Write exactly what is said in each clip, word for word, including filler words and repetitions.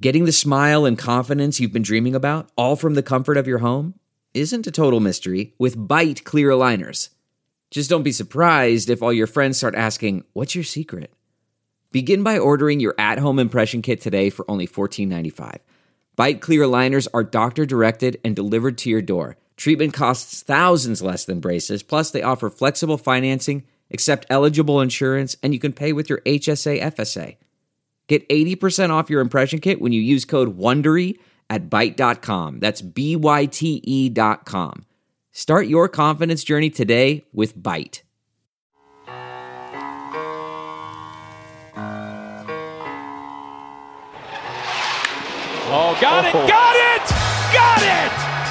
Getting the smile and confidence you've been dreaming about, all from the comfort of your home, isn't a total mystery with Byte clear aligners. Just don't be surprised if all your friends start asking, "What's your secret?" Begin by ordering your at-home impression kit today for only fourteen ninety-five. Byte clear aligners are doctor-directed and delivered to your door. Treatment costs thousands less than braces, plus they offer flexible financing, accept eligible insurance, and you can pay with your H S A F S A. Get eighty percent off your impression kit when you use code WONDERY at byte dot com. That's B Y T E dot com. Start your confidence journey today with Byte. Oh, got it, Oh. got it, got it!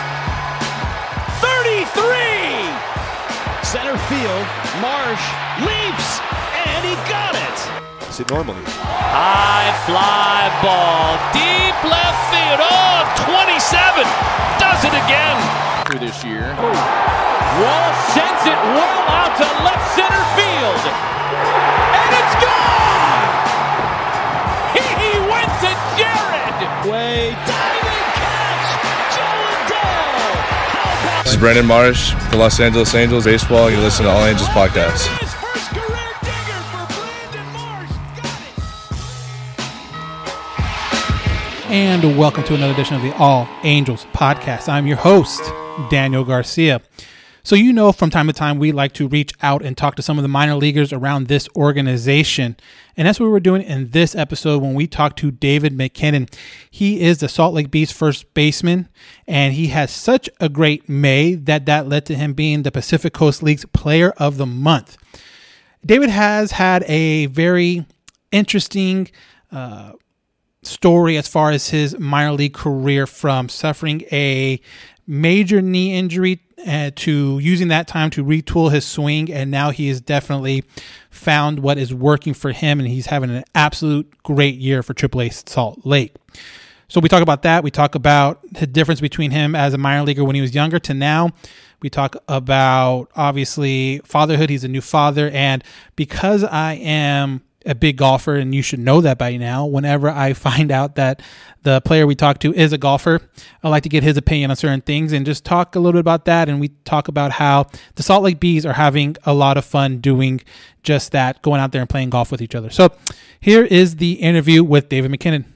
thirty-three! Center field, Marsh leaps, and he got it. Is it normally? High fly ball, deep left field. Oh, twenty-seven, does it again. For this year. Wall sends it well out to left center field. And it's gone! He went to Jared! Way diving catch, Joe Adele. How about This is Brendan Marsh, the Los Angeles Angels baseball. You listen to All Angels podcast. his first career digger for Brandon Marsh? Got it. And welcome to another edition of the All Angels podcast. I'm your host, Daniel Garcia. So you know from time to time we like to reach out and talk to some of the minor leaguers around this organization. And that's what we're doing in this episode when we talk to David MacKinnon. He is the Salt Lake Bees first baseman, and he has such a great May that that led to him being the Pacific Coast League's Player of the Month. David has had a very interesting uh, story as far as his minor league career, from suffering a major knee injury uh, to using that time to retool his swing, and now he has definitely found what is working for him, and he's having an absolute great year for triple A Salt Lake. So we talk about that. We talk about the difference between him as a minor leaguer when he was younger to now. We talk about, obviously, fatherhood. He's a new father, and because I am a big golfer, and you should know that by now, whenever I find out that the player we talk to is a golfer, I like to get his opinion on certain things and just talk a little bit about that. And we talk about how the Salt Lake Bees are having a lot of fun doing just that, going out there and playing golf with each other. So here is the interview with David MacKinnon.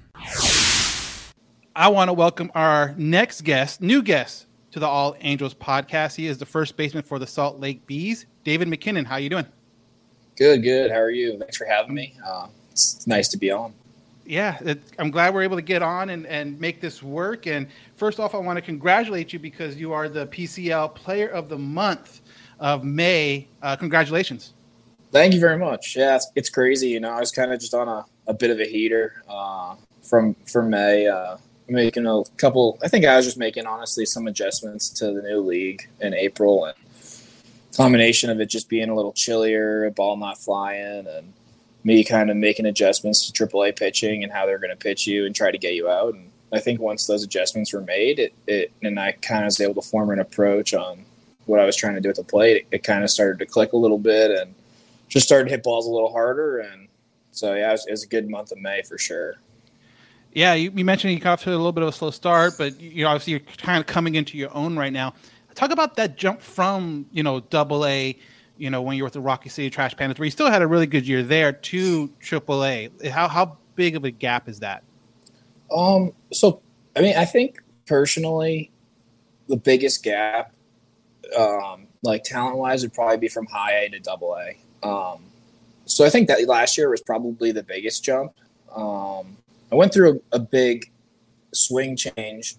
I want to welcome our next guest, new guest to the All Angels podcast. He is the first baseman for the Salt Lake Bees, David MacKinnon. How you doing? Good, good. How are you? Thanks for having me. Uh, it's nice to be on. Yeah, it, I'm glad we're able to get on and, and make this work. And first off, I want to congratulate you because you are the P C L Player of the Month of May. Uh, congratulations. Thank you very much. Yeah, it's, it's crazy. You know, I was kind of just on a, a bit of a heater uh, from from May. Uh, making a couple. I think I was just making, honestly, some adjustments to the new league in April, and combination of it just being a little chillier, a ball not flying, and me kind of making adjustments to triple A pitching and how they're going to pitch you and try to get you out. And I think once those adjustments were made, it, it and I kind of was able to form an approach on what I was trying to do at the plate, it, it kind of started to click a little bit and just started to hit balls a little harder. And so, yeah, it was, it was a good month of May for sure. Yeah, you, you mentioned you got off to a little bit of a slow start, but you know, obviously you're kind of coming into your own right now. Talk about that jump from, you know, double A, you know, when you were with the Rocky City Trash Pandas, where you still had a really good year there, to triple A. How how big of a gap is that? Um, so, I mean, I think personally, the biggest gap, um, like talent-wise, would probably be from high A to double A. Um, so I think that last year was probably the biggest jump. Um, I went through a, a big swing change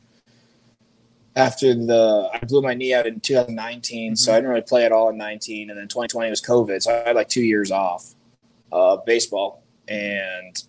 after the I blew my knee out in two thousand nineteen, mm-hmm. so I didn't really play at all in nineteen, and then twenty twenty was COVID, so I had like two years off of uh, baseball, and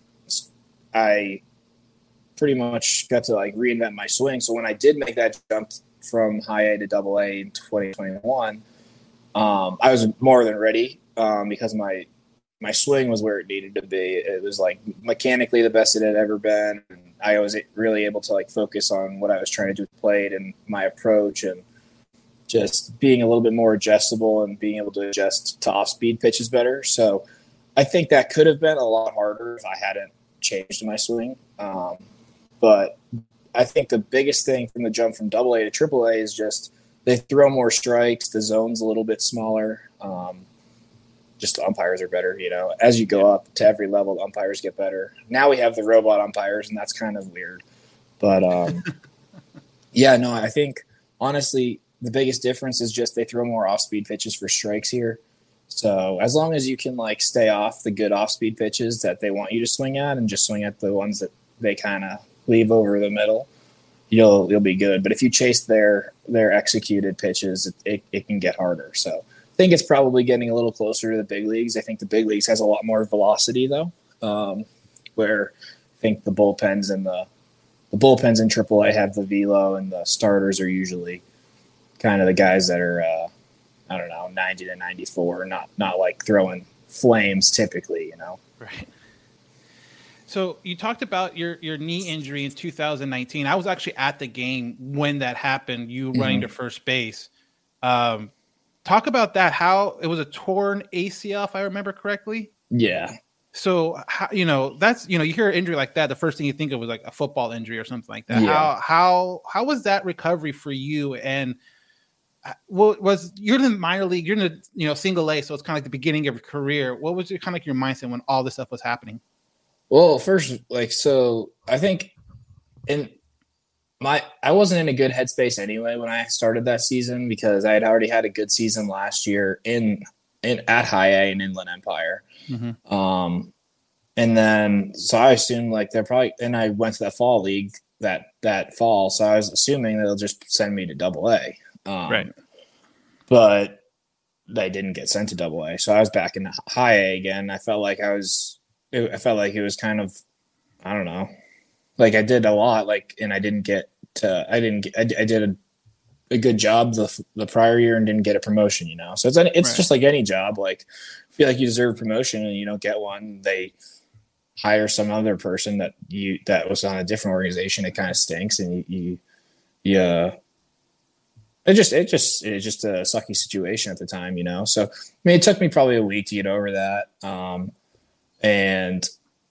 I pretty much got to like reinvent my swing. So when I did make that jump from high A to double A in twenty twenty-one, um, I was more than ready um, because my my swing was where it needed to be. It was like mechanically the best it had ever been. And I was really able to like focus on what I was trying to do with plate and my approach, and just being a little bit more adjustable and being able to adjust to off-speed pitches better. So I think that could have been a lot harder if I hadn't changed my swing. Um, but I think the biggest thing from the jump from double A to triple A is just they throw more strikes. The zone's a little bit smaller. Um, just the umpires are better, you know. As you go up to every level, the umpires get better. Now we have the robot umpires, and that's kind of weird. But, um, yeah, no, I think, honestly, the biggest difference is just they throw more off-speed pitches for strikes here. So as long as you can, like, stay off the good off-speed pitches that they want you to swing at and just swing at the ones that they kind of leave over the middle, you'll you'll be good. But if you chase their their executed pitches, it, it, it can get harder. So I think it's probably getting a little closer to the big leagues. I think the big leagues has a lot more velocity, though, um, where I think the bullpens and the the bullpens in triple A have the velo, and the starters are usually kind of the guys that are, uh, I don't know, ninety to ninety-four, not not like throwing flames typically, you know. Right. So you talked about your, your knee injury in two thousand nineteen. I was actually at the game when that happened, you running mm-hmm. to first base. Um, talk about that, how it was a torn A C L, if I remember correctly. Yeah. So, how, you know, that's, you know, you hear an injury like that, the first thing you think of was like a football injury or something like that. Yeah. How, how, how was that recovery for you? And what was, you're in the minor league, you're in the, you know, single A, so it's kind of like the beginning of your career. What was your kind of like your mindset when all this stuff was happening? Well, first, like, so I think in my, I wasn't in a good headspace anyway when I started that season, because I had already had a good season last year in, in at High A and Inland Empire. Mm-hmm. Um, and then, so I assumed like they're probably, and I went to that fall league that, that fall. So I was assuming they'll just send me to double A. Um, right. But they didn't get sent to double A. So I was back in High A again. I felt like I was, it, I felt like it was kind of, I don't know, like I did a lot, like, and I didn't get to, I didn't get, I, I did a, a good job the the prior year and didn't get a promotion, you know? So it's, it's right. just like any job. Like, feel like you deserve a promotion and you don't get one, they hire some other person that you, that was on a different organization. It kind of stinks. And you, you, you uh, it just, it just, it's just a sucky situation at the time, you know? So, I mean, it took me probably a week to get over that. Um, and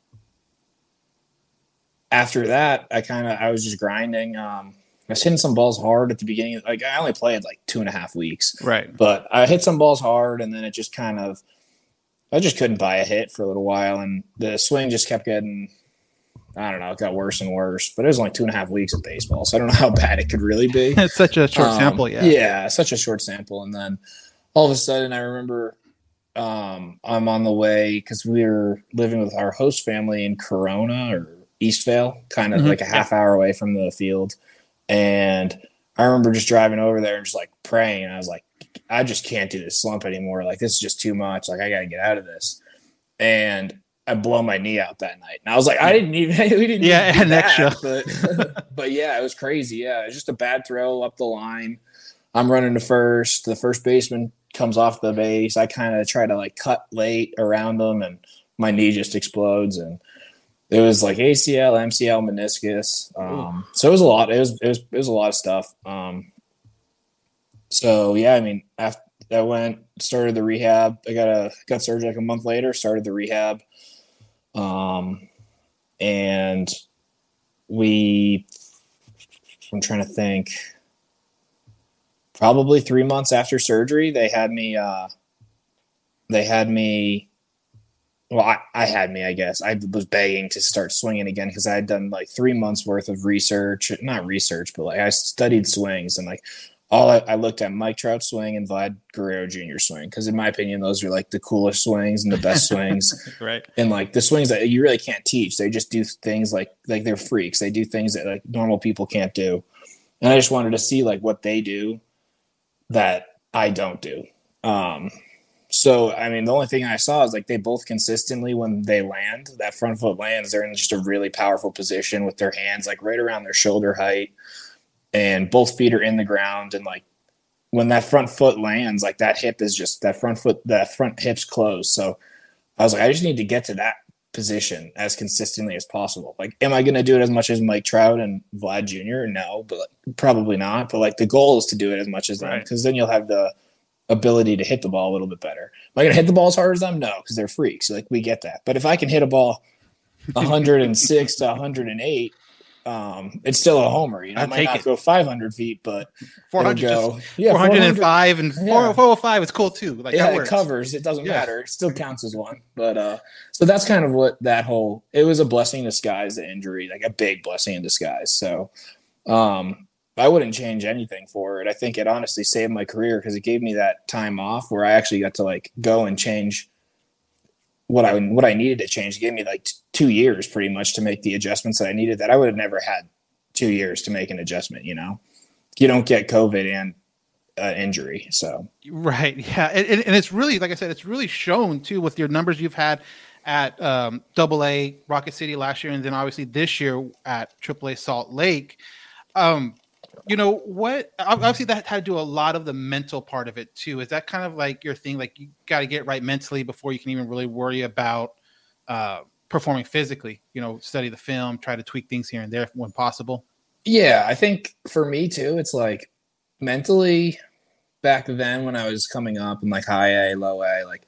after that, I kind of, I was just grinding. Um, I was hitting some balls hard at the beginning. Like, I only played like two and a half weeks. Right. But I hit some balls hard, and then it just kind of, I just couldn't buy a hit for a little while. And the swing just kept getting, I don't know, it got worse and worse. But it was only two and a half weeks of baseball, so I don't know how bad it could really be. It's such a short um, sample, yeah. Yeah, such a short sample. And then all of a sudden, I remember um, I'm on the way, because we were living with our host family in Corona or Eastvale, kind of mm-hmm. like a half hour away from the field. And I remember just driving over there and just like praying. And I was like, I just can't do this slump anymore. Like, this is just too much. Like, I got to get out of this. And I blow my knee out that night. And I was like, I didn't even, we didn't yeah, even do next that, show. But, but yeah, it was crazy. Yeah. It was just a bad throw up the line. I'm running to first. The first baseman comes off the base. I kind of try to like cut late around him, and my knee just explodes. And it was like A C L, M C L, meniscus. Um, so it was a lot. It was, it was, it was a lot of stuff. Um, so yeah, I mean, after I went, started the rehab, I got a, got surgery like a month later, started the rehab. Um, and we, I'm trying to think, probably three months after surgery, they had me, uh, they had me, Well, I, I had me, I guess. I was begging to start swinging again because I had done like three months worth of research, not research, but like I studied swings, and like all I, I looked at Mike Trout swing and Vlad Guerrero Junior swing, because in my opinion, those are like the coolest swings and the best swings. Right. And like the swings that you really can't teach. They just do things like, like they're freaks. They do things that like normal people can't do. And I just wanted to see like what they do that I don't do. Um, So, I mean, the only thing I saw is like they both consistently, when they land, that front foot lands, they're in just a really powerful position with their hands like right around their shoulder height, and both feet are in the ground. And like when that front foot lands, like that hip is just that front foot, that front hip's closed. So I was like, I just need to get to that position as consistently as possible. Like, am I going to do it as much as Mike Trout and Vlad Junior? No, but like, probably not. But like the goal is to do it as much as them, because then you'll have the ability to hit the ball a little bit better. Am I going to hit the ball as hard as them? No, because they're freaks. Like, we get that. But if I can hit a ball one hundred six to one hundred eight, Um, it's still a homer. You know, I'll it might take not it. go five hundred feet, but four hundred, go, just, yeah, four hundred five and yeah. four oh five is cool too. Like yeah, that it works. covers. It doesn't Yeah. matter. It still counts as one. But uh, so that's kind of what that whole. It was a blessing in disguise, the injury, like a big blessing in disguise. So, um, I wouldn't change anything for it. I think it honestly saved my career because it gave me that time off where I actually got to like go and change what I what I needed to change. It gave me like t- two years pretty much to make the adjustments that I needed that I would have never had two years to make an adjustment. You know, you don't get COVID and uh, injury. So, right. Yeah. And, and it's really, like I said, it's really shown too with your numbers you've had at um, double A Rocket City last year. And then obviously this year at triple A Salt Lake. Um, you know what, obviously that had to do a lot of the mental part of it too. Is that kind of like your thing? Like you got to get right mentally before you can even really worry about uh, performing physically, you know, study the film, try to tweak things here and there when possible. Yeah, I think for me too, it's like mentally back then when I was coming up in like high A, low A, like,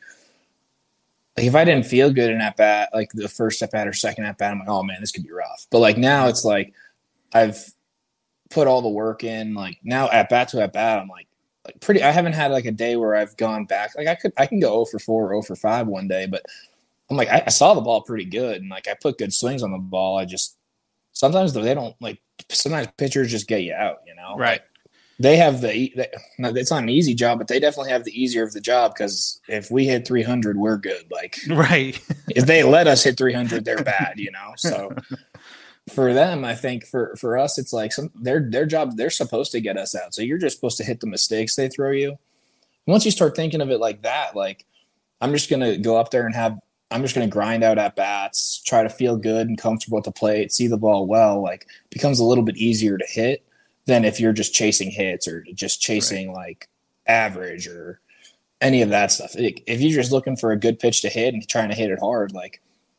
like if I didn't feel good in at bat, like the first at bat or second at bat, I'm like, oh man, this could be rough. But like now it's like I've put all the work in. Like now at bat to at bat, I'm like, like pretty. I haven't had like a day where I've gone back. Like I could, I can go zero for four, zero for five one day, but I'm like, I, I saw the ball pretty good, and like I put good swings on the ball. I just sometimes though they don't like. Sometimes pitchers just get you out, you know. Right. Like, they have the. They, it's not an easy job, but they definitely have the easier of the job because if we hit three hundred, we're good. Like right. If they let us hit three hundred, they're bad, you know. So. For them, I think for, for us, it's like some their their job. They're supposed to get us out, so you're just supposed to hit the mistakes they throw you. Once you start thinking of it like that, like I'm just gonna go up there and have I'm just gonna grind out at bats, try to feel good and comfortable at the plate, see the ball well. Like becomes a little bit easier to hit than if you're just chasing hits or just chasing right. like average or any of that stuff. If you're just looking for a good pitch to hit and trying to hit it hard, like.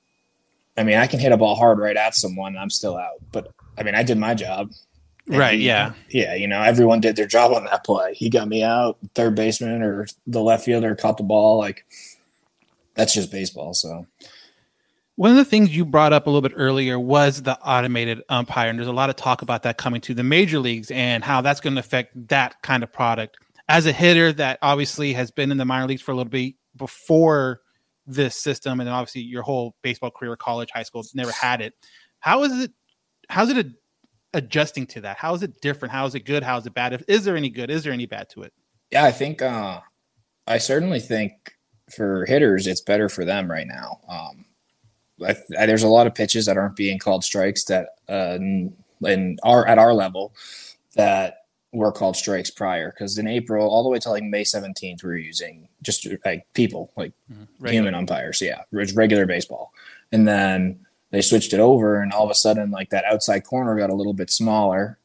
I mean, I can hit a ball hard right at someone and I'm still out. But, I mean, I did my job. Right, he, yeah. Yeah, you know, everyone did their job on that play. He got me out, third baseman or the left fielder caught the ball. Like, that's just baseball, so. One of the things you brought up a little bit earlier was the automated umpire, and there's a lot of talk about that coming to the major leagues and how that's going to affect that kind of product. As a hitter that obviously has been in the minor leagues for a little bit before – this system, and obviously your whole baseball career, college, high school, never had it. How is it? How's it ad- adjusting to that? How is it different? How is it good? How is it bad? If, is there any good? Is there any bad to it? Yeah, I think uh, I certainly think for hitters, it's better for them right now. Um, I, I, there's a lot of pitches that aren't being called strikes that uh, in our at our level that were called strikes prior, because in April all the way to like May seventeenth we were using just like people like mm-hmm. human umpires, yeah, it was regular baseball, and then they switched it over and all of a sudden like that outside corner got a little bit smaller.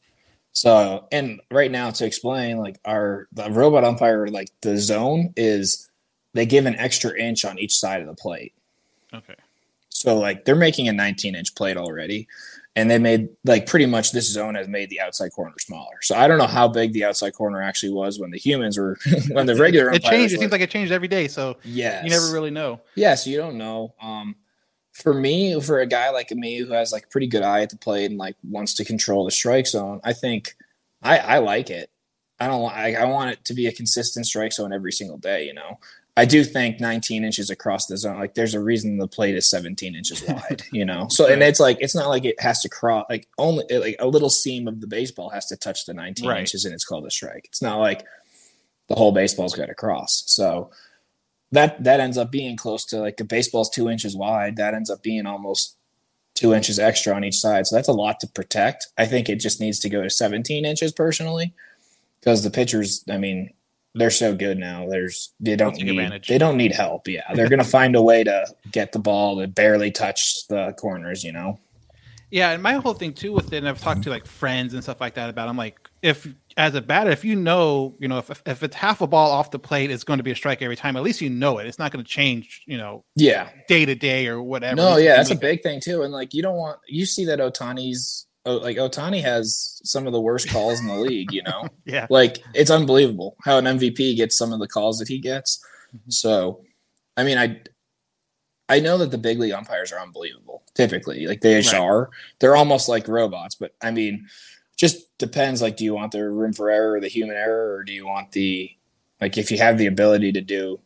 So and right now to explain like our the robot umpire, like the zone is they give an extra inch on each side of the plate. Okay, so like they're making a nineteen inch plate already. And they made like pretty much this zone has made the outside corner smaller. So I don't know how big the outside corner actually was when the humans were when the regular it changed. It were. seems like it changed every day. So yes. you never really know. Yeah, so you don't know. Um, for me, for a guy like me who has like a pretty good eye at the plate and like wants to control the strike zone, I think I, I like it. I don't I, I want it to be a consistent strike zone every single day, you know. I do think nineteen inches across the zone, like there's a reason the plate is seventeen inches wide, you know? So, and it's like, it's not like it has to cross, like only like a little seam of the baseball has to touch the nineteen right. inches and it's called a strike. It's not like the whole baseball's got to cross. So that, that ends up being close to like the baseball's two inches wide. That ends up being almost two inches extra on each side. So that's a lot to protect. I think it just needs to go to seventeen inches personally, because the pitchers, I mean, they're so good now. There's they don't need advantage. They don't need help. Yeah, they're gonna find a way to get the ball to barely touch the corners. You know. Yeah, and my whole thing too with it, and I've talked to like friends and stuff like that about. I'm like, if as a batter, if you know, you know, if if it's half a ball off the plate, it's going to be a strike every time. At least you know it. It's not going to change. You know. Yeah. Day to day or whatever. No, yeah, that's a big thing too. And like, you don't want you see that Ohtani's. Like Ohtani has some of the worst calls in the league, you know? Yeah. Like it's unbelievable how an M V P gets some of the calls that he gets. Mm-hmm. So, I mean, I, I know that the big league umpires are unbelievable. Typically, like they just Right. are. They're almost like robots. But I mean, just depends. Like, do you want the room for error, or the human error, or do you want the like if you have the ability to do?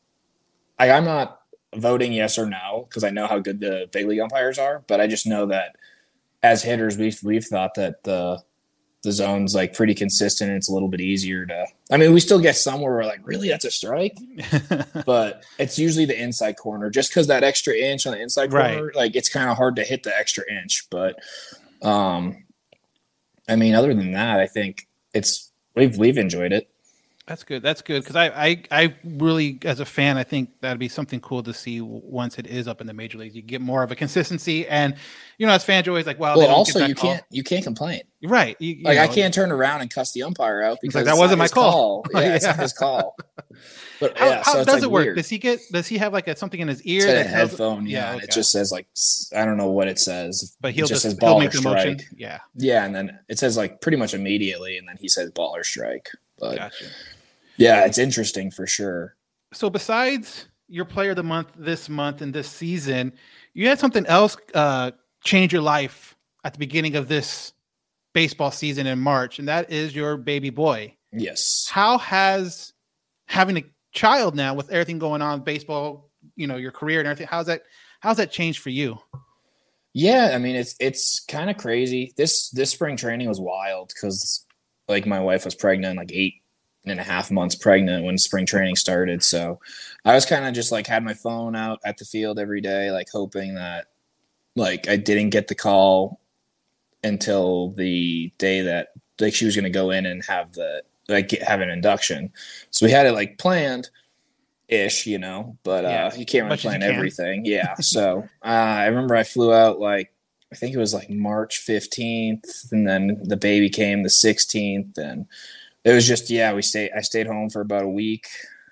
I, I'm not voting yes or no because I know how good the big league umpires are, but I just know that as hitters, we've we've thought that the the zone's like pretty consistent and it's a little bit easier to. I mean, we still get some where we're like, really, that's a strike, but it's usually the inside corner just because that extra inch on the inside corner, Right. like it's kind of hard to hit the extra inch. But, um, I mean, other than that, I think it's we've we've enjoyed it. That's good. That's good because I, I, I really, as a fan, I think that'd be something cool to see once it is up in the major leagues. You get more of a consistency, and you know, as fans, you're always like, "Well, they Well, don't also get that you call. can't you can't complain. Right? You, you Like I know, can't turn around and cuss the umpire out because like, that it's wasn't not my his call. Yeah, it's not Yeah. his call. But How, yeah, how so it's does like it work? weird. Does he get? Does he have like a, something in his ear? It's got a that tells- headphone, yeah, and okay. it just says like s- I don't know what it says, But he'll it just just says he'll ball make or the motion. strike. Yeah, Yeah, and then it says like pretty much immediately, and then he says ball or strike. But gotcha. yeah, it's interesting for sure. So besides your player of the month this month and this season, you had something else uh, change your life at the beginning of this baseball season in March, and that is your baby boy. Yes. How has having a child now with everything going on, baseball, you know, your career and everything, how's that, how's that changed for you? Yeah, I mean it's it's kind of crazy. This this spring training was wild because like my wife was pregnant, like eight and a half months pregnant when spring training started. So I was kind of just like had my phone out at the field every day, like hoping that like I didn't get the call until the day that like she was going to go in and have the like get, have an induction. So we had it like planned ish, you know, but Yeah, uh you can't really much as you plan can. everything. Yeah. So uh, I remember I flew out like I think it was like March fifteenth, and then the baby came the sixteenth, and it was just yeah, we stayed I stayed home for about a week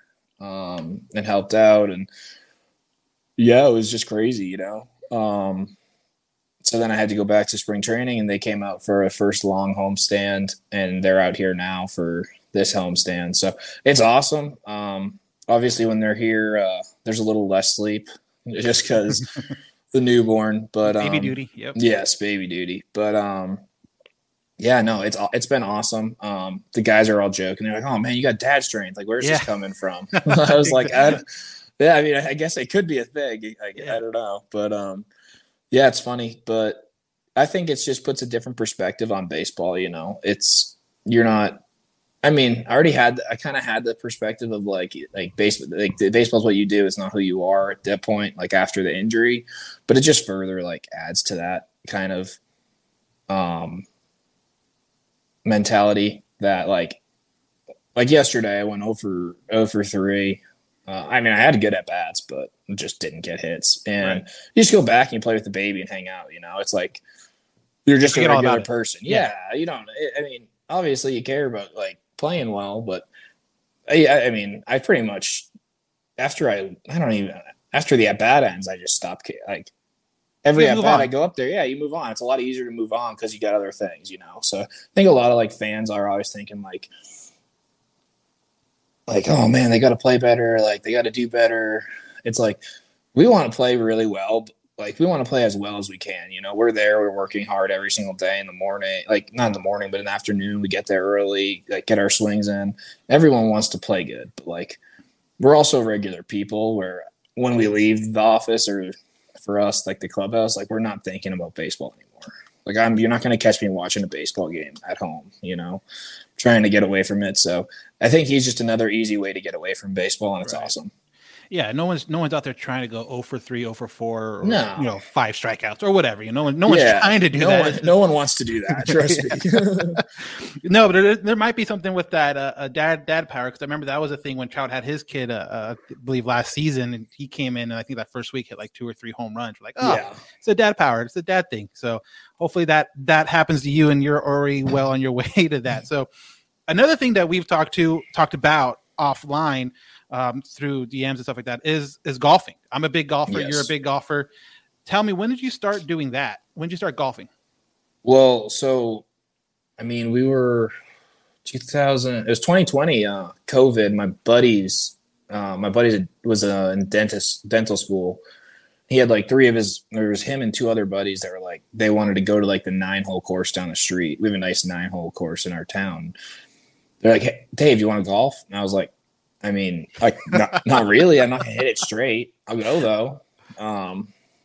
um and helped out, and yeah, it was just crazy, you know. Um so then I had to go back to spring training, and they came out for a first long homestand, and they're out here now for this homestand. So it's awesome. Um obviously when they're here uh there's a little less sleep just because the newborn, but Baby um, duty. Yep. yes, baby duty. But um, yeah, no, it's it's been awesome. Um, the guys are all joking. They're like, "Oh man, you got dad strength. Like, where's Yeah. this coming from?" I was like, I don't, "Yeah, I mean, I guess it could be a thing. I, Yeah. I don't know, but um, yeah, it's funny. But I think it just puts a different perspective on baseball. You know, it's you're not. I mean, I already had. I kind of had the perspective of like, like baseball. Like the baseball's what you do. It's not who you are at that point. Like after the injury, but it just further like adds to that kind of um mentality that like like yesterday I went over oh for three. Uh, I mean, I had good at bats, but just didn't get hits. And Right. you just go back and you play with the baby and hang out. You know, it's like you're just a Forget all regular about it. person. Yeah. Yeah, you don't. I mean, obviously you care about like playing well, but I, I I mean, I pretty much after I I don't even after the at bat ends, I just stopped ca- like every Yeah, at move bat on. I go up there. Yeah, you move on. It's a lot easier to move on because you got other things, you know. So I think a lot of like fans are always thinking like. Like, oh man, they got to play better. Like, they got to do better. It's like we want to play really well. But, like, we want to play as well as we can. You know, we're there. We're working hard every single day in the morning. Like, not in the morning, but in the afternoon. We get there early, like, get our swings in. Everyone wants to play good, but like, we're also regular people. Where when we leave the office, or for us, like the clubhouse, like we're not thinking about baseball anymore. Like, I'm, you're not going to catch me watching a baseball game at home. You know, trying to get away from it. So I think he's just another easy way to get away from baseball, and it's Right. awesome. Yeah, no one's no one's out there trying to go oh for three, oh for four, or No. you know, five strikeouts or whatever. You know, no one, no one's Yeah, trying to do no that. One, no one wants to do that. Trust me. No, but there, there might be something with that uh, uh, dad dad power, because I remember that was a thing when Trout had his kid, uh, uh, I believe last season, and he came in and I think that first week hit like two or three home runs. We're like, oh, Yeah. it's a dad power, it's a dad thing. So hopefully that that happens to you, and you're already well on your way to that. So another thing that we've talked to talked about offline um, through D Ms and stuff like that is is golfing. I'm a big golfer. Yes. You're a big golfer. Tell me, when did you start doing that? When did you start golfing? Well, so I mean, we were two thousand. It was twenty twenty. Uh, COVID. My buddies, uh, my buddies was uh, in dentist dental school, he had like three of his, there was him and two other buddies that were like, they wanted to go to like the nine hole course down the street. We have a nice nine hole course in our town. They're like, hey, Dave, you want to golf? And I was like, I mean, like, not, not really. I'm not going to hit it straight. I'll go though. Um,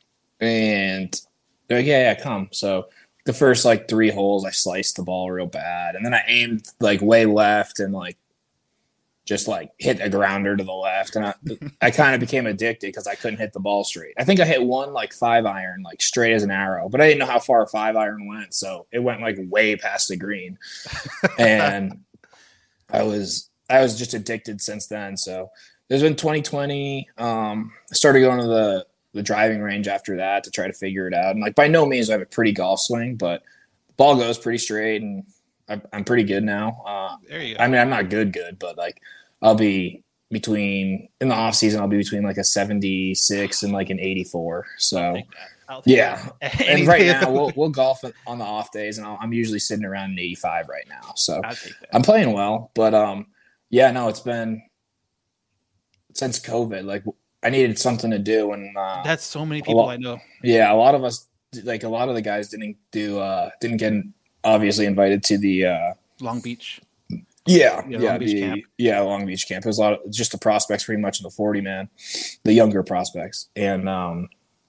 and they're like, yeah, yeah, come. So the first like three holes, I sliced the ball real bad. And then I aimed like way left and like, just like hit a grounder to the left. And I, I kind of became addicted because I couldn't hit the ball straight. I think I hit one like five iron, like straight as an arrow, but I didn't know how far a five iron went. So it went like way past the green. And I was, I was just addicted since then. So there's been twenty twenty. Um, I started going to the, the driving range after that to try to figure it out. And like, by no means I have a pretty golf swing, but the ball goes pretty straight and I'm pretty good now. Uh, there you go. I mean, I'm not good, good, but like I'll be between in the off season. I'll be between like a seventy-six and like an eighty-four. So yeah. And right now we'll, we'll golf on the off days and I'll, I'm usually sitting around an eighty-five right now. So I'm playing well, but um, yeah, no, it's been since COVID, like I needed something to do. And uh, that's so many people lot, I know. Yeah. A lot of us, like a lot of the guys didn't do, uh, didn't get obviously invited to the uh, Long Beach. Yeah, yeah, yeah, Long Beach the, camp. yeah, Long Beach camp. There's a lot of just the prospects, pretty much in the forty man, the younger prospects, and um,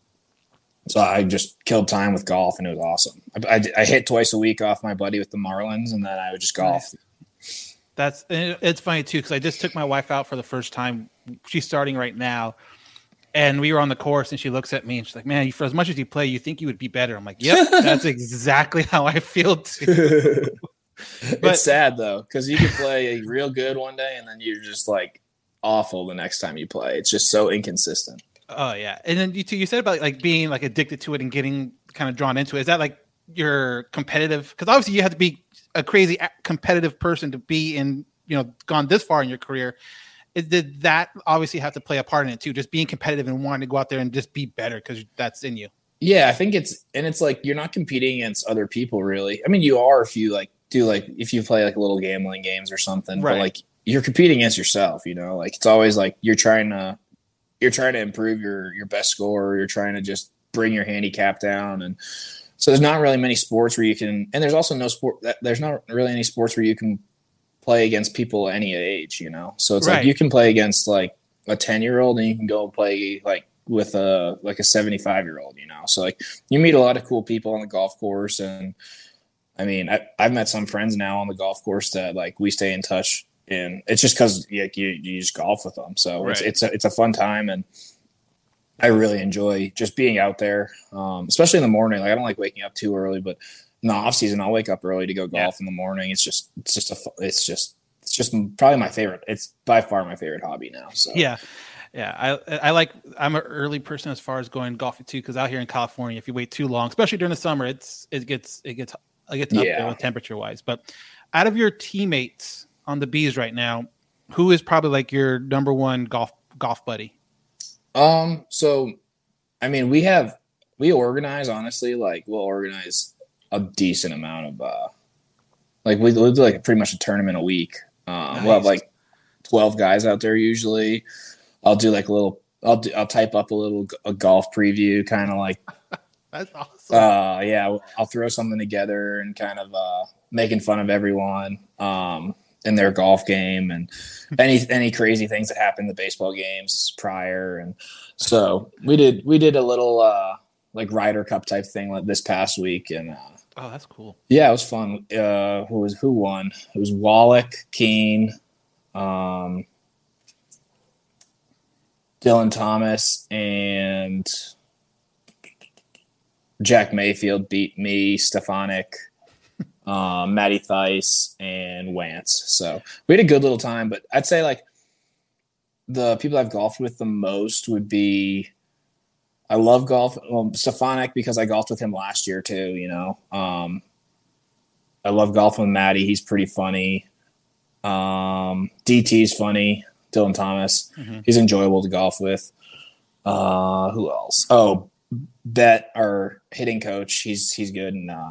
so I just killed time with golf, and it was awesome. I, I, I hit twice a week off my buddy with the Marlins, and then I would just golf. That's it's funny too because I just took my wife out for the first time. She's starting right now. And we were on the course, and she looks at me, and she's like, "Man, for as much as you play, you think you would be better." I'm like, "Yep, that's exactly how I feel too." But, it's sad though, because you can play a real good one day, and then you're just like awful the next time you play. It's just so inconsistent. Oh yeah, and then you too, you said about like being like addicted to it and getting kind of drawn into it. Is that like your competitive? Because obviously you have to be a crazy competitive person to be in, you know, gone this far in your career. Did that obviously have to play a part in it too? Just being competitive and wanting to go out there and just be better because that's in you. Yeah, I think it's and it's like you're not competing against other people really. I mean, you are if you like do like if you play like little gambling games or something, right. But like you're competing against yourself. You know, like it's always like you're trying to you're trying to improve your your best score. Or you're trying to just bring your handicap down, and so there's not really many sports where you can. And there's also no sport. There's not really any sports where you can play against people any age, you know? So it's right. Like you can play against like a ten year old and you can go play like with a, like a seventy-five year old, you know? So like you meet a lot of cool people on the golf course. And I mean, I, I've met some friends now on the golf course that like we stay in touch, and it's just cause like, you, you just golf with them. So right. it's, it's a, it's a fun time. And I really enjoy just being out there. Um, especially in the morning. Like I don't like waking up too early, but in the off season, I'll wake up early to go golf yeah. in the morning. It's just, it's just a, it's just, it's just probably my favorite. It's by far my favorite hobby now. So yeah, yeah. I I like. I'm an early person as far as going golfing too, because out here in California, if you wait too long, especially during the summer, it's it gets it gets it gets up yeah. there temperature wise. But out of your teammates on the Bees right now, who is probably like your number one golf golf buddy? Um. So, I mean, we have we organize honestly. Like we'll organize a decent amount of uh like we we'll do like pretty much a tournament a week. Um nice. We'll have like twelve guys out there usually. I'll do like a little I'll do, I'll type up a little a golf preview kind of like that's awesome. Uh yeah, I'll throw something together and kind of uh making fun of everyone um in their golf game and any any crazy things that happened in the baseball games prior. And so we did we did a little uh like Ryder Cup type thing like this past week. And uh oh, that's cool. Yeah, it was fun. Uh, who was who won? It was Wallach, Keane, um, Dylan Thomas, and Jack Mayfield beat me, Stefanik, um, Matty Theis, and Wance. So we had a good little time. But I'd say like the people I've golfed with the most would be. I love golf. Well, Stefanik because I golfed with him last year too. You know, um, I love golfing with Matty. He's pretty funny. Um, D T's funny. Dylan Thomas. Mm-hmm. He's enjoyable to golf with. Uh, who else? Oh, Bet, our hitting coach. He's he's good. And uh,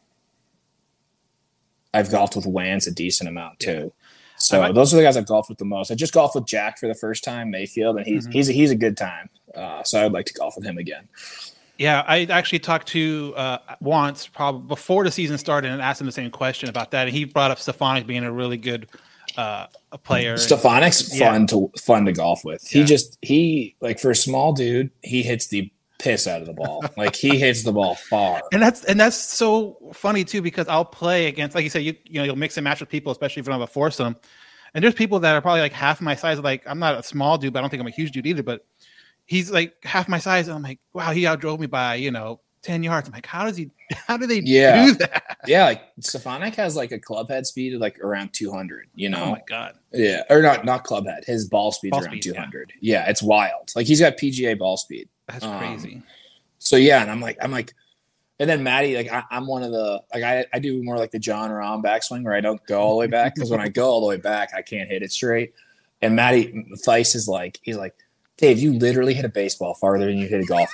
I've golfed with Wance a decent amount too. So like, those are the guys I've golfed with the most. I just golfed with Jack for the first time, Mayfield, and he's mm-hmm. he's a, he's a good time. Uh, so I would like to golf with him again. Yeah, I actually talked to uh, once, probably before the season started, and asked him the same question about that. And he brought up Stefanik being a really good uh, a player. Stefanik's yeah. fun to fun to golf with. He Yeah. just he like for a small dude, he hits the piss out of the ball. Like he hits the ball far. And that's and that's so funny too, because I'll play against, like you said, you you know, you'll mix and match with people, especially if you don't have a foursome. And there's people that are probably like half my size. Like I'm not a small dude, but I don't think I'm a huge dude either. But he's like half my size, and I'm like, wow, he outdrove me by, you know, ten yards. I'm like, how does he? How do they Yeah. do that? Yeah, like Stefanik has like a club head speed of like around two hundred. You know, Oh my god. yeah, or not not club head. His ball speed's Ball around speed, two hundred. Yeah. yeah, it's wild. Like he's got P G A ball speed. That's Um, crazy. So yeah, and I'm like, I'm like, and then Matty, like I, I'm one of the like I, I do more like the John Rahm backswing where I don't go all the way back, because when I go all the way back, I can't hit it straight. And Matty Theis is like, he's like, Dave, you literally hit a baseball farther than you hit a golf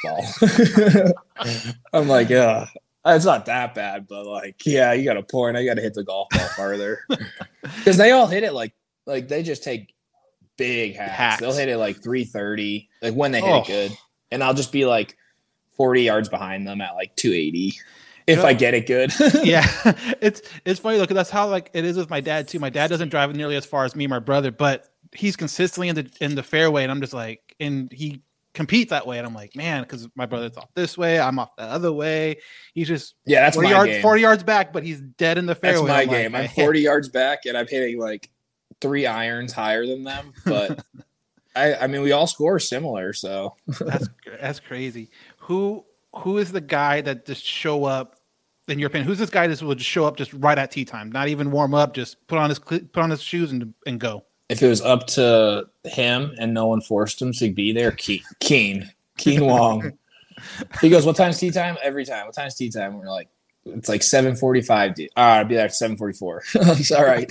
ball. I'm like, yeah, it's not that bad, but like, yeah, you got a point. I got to hit the golf ball farther, because they all hit it like like they just take big hacks. Hacks. They'll hit it like three thirty, like when they hit Oh. it good, and I'll just be like forty yards behind them at like two eighty if Yeah. I get it good. Yeah, it's it's funny though, because that's how like it is with my dad too. My dad doesn't drive nearly as far as me and my brother, but he's consistently in the in the fairway, and I'm just like, and he competes that way, and I'm like, man, because my brother's off this way, I'm off the other way. He's just Yeah, that's forty my yards, game. forty yards back, but he's dead in the That's fairway. my I'm like, game. I'm man. forty yards back, and I'm hitting like three irons higher than them. But I, I mean, we all score similar, so That's that's crazy. Who who is the guy that just show up? In your opinion, who's this guy that will just show up just right at tee time, not even warm up, just put on his cl- put on his shoes and and go? if it was up to him and no one forced him to be there, Keen, Keen, Keen Wong. He goes, "What time's tea time?" Every time. What time's tea time? We're like, it's like seven forty-five. All right, I'll be there at seven forty-four. He's all right.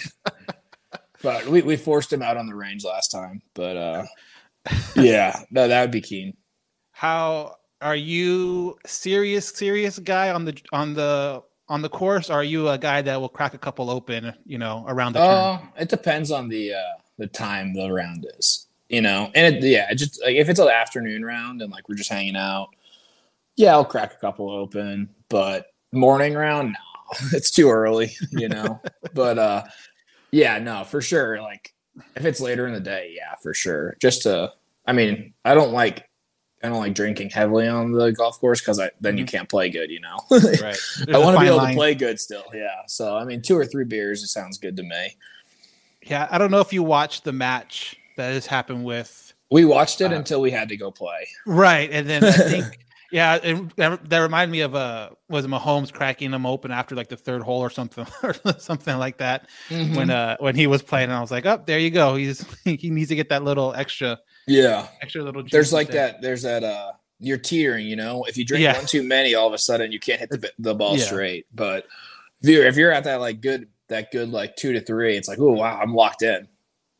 But we, we forced him out on the range last time. But uh, yeah, no, that would be Keen. How are you? Serious, serious guy on the on the on the course? Or are you a guy that will crack a couple open, you know, around the turn? Uh, it depends on the uh, the time the round is, you know. And it, yeah, it just like if it's an afternoon round and like we're just hanging out, yeah, I'll crack a couple open. But morning round, no, it's too early, you know. But uh, yeah, no, for sure. Like if it's later in the day, yeah, for sure. Just to, I mean, I don't like. I don't like drinking heavily on the golf course because I then you can't play good, you know. Right. I want to be able line. to play good still, yeah. So I mean, two or three beers, it sounds good to me. Yeah, I don't know if you watched the match that has happened with. We watched it Uh, until we had to go play. Right, and then I think, yeah, it, that, that reminded me of uh, was Mahomes cracking them open after like the third hole or something, or something like that. Mm-hmm. When uh when he was playing, and I was like, oh, there you go. He's he needs to get that little extra. Yeah, Extra little. Juice there's like there. that. There's that. Uh, you're teetering, you know. If you drink Yeah. one too many, all of a sudden you can't hit the the ball Yeah. straight. But if you're if you're at that like good that good like two to three, it's like, oh wow, I'm locked in.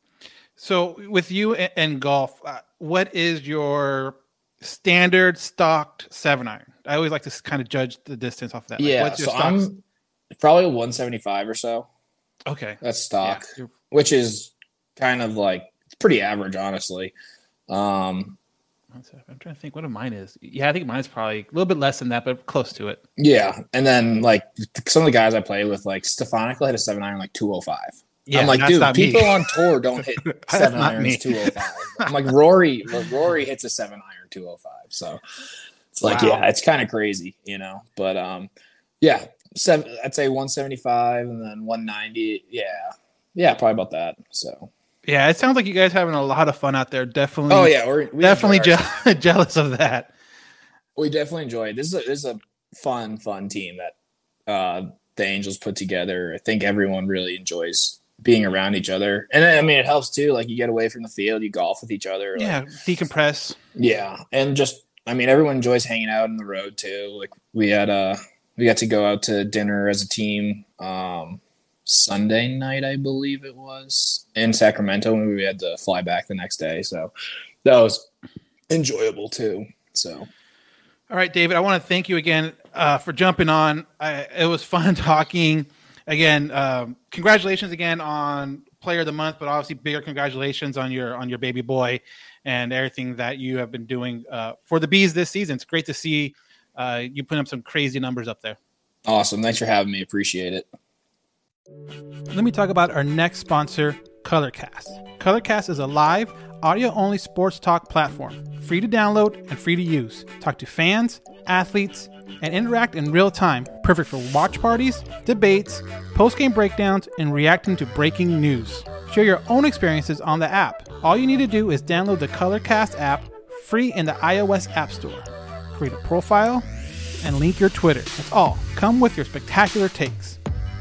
So with you and, and golf, uh, what is your standard stocked seven iron? I always like to kind of judge the distance off of that. Like, Yeah, what's your so stocks? I'm probably a one seventy-five or so. Okay. That's Yeah, stock, you're- which is kind of like it's pretty average, honestly. Um, I'm trying to think what a mine is. Yeah, I think mine's probably a little bit less than that, but close to it. yeah, and then like some of the guys I play with, like Stefanik hit a seven iron like two oh five. Yeah, I'm like, that's dude, not me. people on tour don't hit That's seven not me. irons two oh five. I'm like, Rory, Rory hits a seven iron two oh five. So it's like, Wow. yeah, it's kind of crazy, you know. But um, yeah, seven, I'd say one seventy-five and then one ninety. Yeah, yeah, probably about that. So. Yeah, it sounds like you guys having a lot of fun out there. Definitely. Oh yeah, we're we definitely enjoy je- jealous of that. We definitely enjoy it. This is a, this is a fun, fun team that uh, the Angels put together. I think everyone really enjoys being around each other. And I mean, it helps too. Like you get away from the field, you golf with each other. Like, Yeah, decompress. yeah. And just, I mean, everyone enjoys hanging out on the road too. Like we had, uh, we got to go out to dinner as a team um, Sunday night, I believe it was, in Sacramento, when we had to fly back the next day. So that was enjoyable too. So. All right, David, I want to thank you again uh, for jumping on. I, it was fun talking. Again, um, congratulations again on player of the month, but obviously bigger congratulations on your on your baby boy and everything that you have been doing uh, for the Bees this season. It's great to see uh, you putting up some crazy numbers up there. Awesome. Thanks for having me. Appreciate it. Let me talk about our next sponsor, Colorcast. Colorcast is a live, audio-only sports talk platform, free to download and free to use. Talk to fans, athletes, and interact in real time. Perfect for watch parties, debates, post-game breakdowns, and reacting to breaking news. Share your own experiences on the app. All you need to do is download the Colorcast app, free in the iOS App Store. Create a profile and link your Twitter. That's all. Come with your spectacular takes.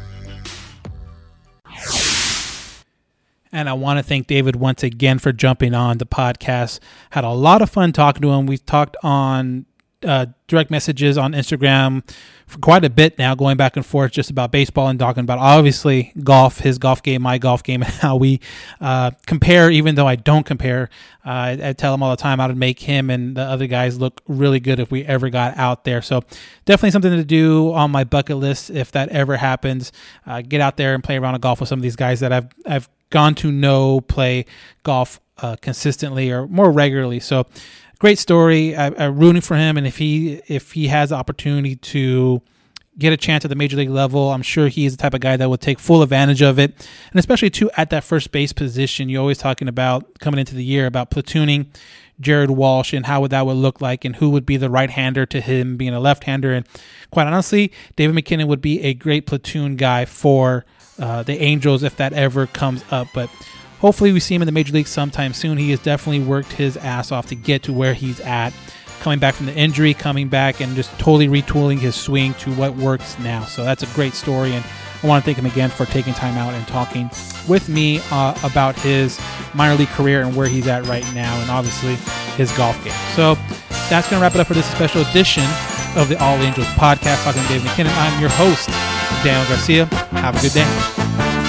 And I want to thank David once again for jumping on the podcast. Had a lot of fun talking to him. We've talked on uh, direct messages on Instagram for quite a bit now, going back and forth just about baseball and talking about obviously golf, his golf game, my golf game, and how we uh, compare, even though I don't compare. Uh, I, I tell him all the time how to make him and the other guys look really good if we ever got out there. So definitely something to do on my bucket list if that ever happens. Uh, get out there and play around a golf with some of these guys that I've I've gone to know play golf uh, consistently or more regularly. So great story. I, I'm rooting for him, and if he if he has the opportunity to get a chance at the major league level, I'm sure he is the type of guy that will take full advantage of it. And especially too at that first base position, you're always talking about coming into the year about platooning Jared Walsh and how would that would look like and who would be the right-hander to him being a left-hander. And quite honestly, David MacKinnon would be a great platoon guy for uh, the Angels if that ever comes up. But hopefully we see him in the major league sometime soon. He has definitely worked his ass off to get to where he's at. Coming back from the injury, coming back and just totally retooling his swing to what works now. So that's a great story, and I want to thank him again for taking time out and talking with me uh, about his minor league career and where he's at right now, and obviously his golf game. So that's going to wrap it up for this special edition of the All Angels podcast. Talking to Dave MacKinnon. I'm your host, Daniel Garcia. Have a good day.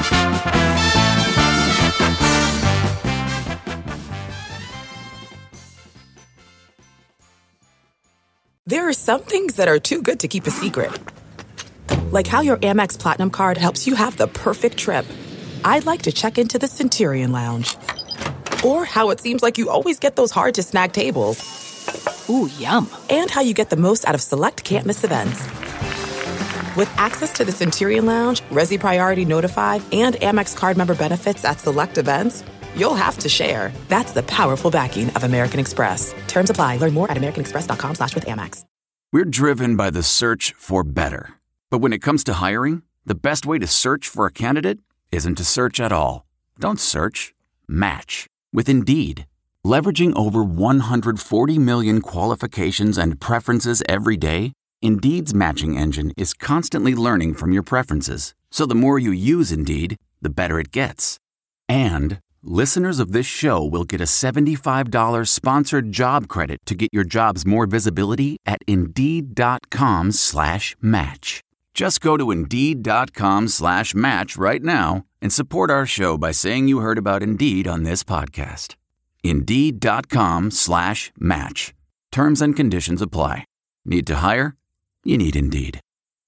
There are some things that are too good to keep a secret. Like how your Amex Platinum card helps you have the perfect trip. I'd like to check into the Centurion Lounge. Or how it seems like you always get those hard-to-snag tables. Ooh, yum. And how you get the most out of select can't-miss events. With access to the Centurion Lounge, Resi Priority Notified, and Amex card member benefits at select events, you'll have to share. That's the powerful backing of American Express. Terms apply. Learn more at americanexpress.com slash with Amex. We're driven by the search for better. But when it comes to hiring, the best way to search for a candidate isn't to search at all. Don't search. Match. With Indeed. Leveraging over one hundred forty million qualifications and preferences every day, Indeed's matching engine is constantly learning from your preferences. So the more you use Indeed, the better it gets. And listeners of this show will get a seventy-five dollars sponsored job credit to get your jobs more visibility at Indeed.com slash match. Just go to Indeed.com slash match right now and support our show by saying you heard about Indeed on this podcast. Indeed.com slash match. Terms and conditions apply. Need to hire? You need Indeed.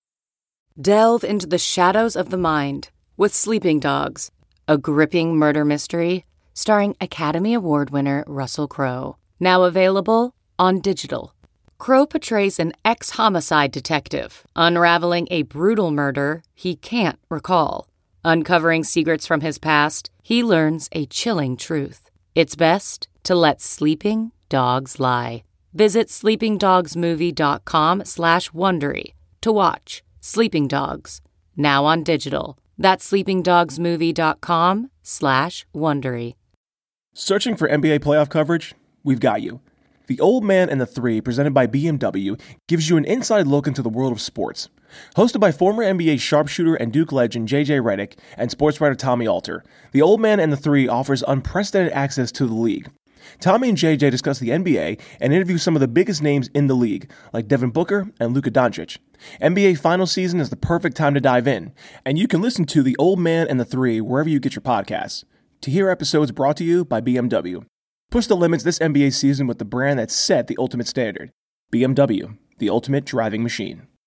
Delve into the shadows of the mind with Sleeping Dogs, a gripping murder mystery starring Academy Award winner Russell Crowe. Now available on digital. Crowe portrays an ex-homicide detective unraveling a brutal murder he can't recall. Uncovering secrets from his past, he learns a chilling truth. It's best to let sleeping dogs lie. Visit sleepingdogsmovie.com slash Wondery to watch Sleeping Dogs, now on digital. That's sleepingdogsmovie.com slash Wondery. Searching for N B A playoff coverage? We've got you. The Old Man and the Three, presented by B M W, gives you an inside look into the world of sports. Hosted by former N B A sharpshooter and Duke legend J J Redick and sports writer Tommy Alter, The Old Man and the Three offers unprecedented access to the league. Tommy and J J discuss the N B A and interview some of the biggest names in the league, like Devin Booker and Luka Doncic. N B A final season is the perfect time to dive in, and you can listen to The Old Man and the Three wherever you get your podcasts. To hear episodes brought to you by B M W. Push the limits this N B A season with the brand that set the ultimate standard. B M W, the ultimate driving machine.